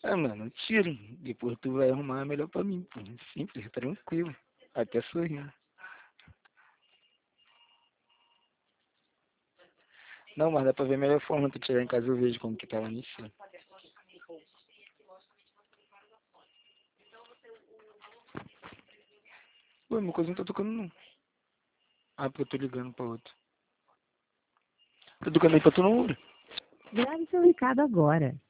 Ah, mano, tira. Depois tu vai arrumar melhor pra mim, pô. Simples, tranquilo. Até sorrindo. Não, mas dá pra ver a melhor forma tu tirar em casa, eu vejo como que tá lá em cima. Ué, meu coisa não tá tocando não. Ah, porque eu tô ligando pra outro. Tá tocando aí pra tu não, Uri? Grave seu recado agora.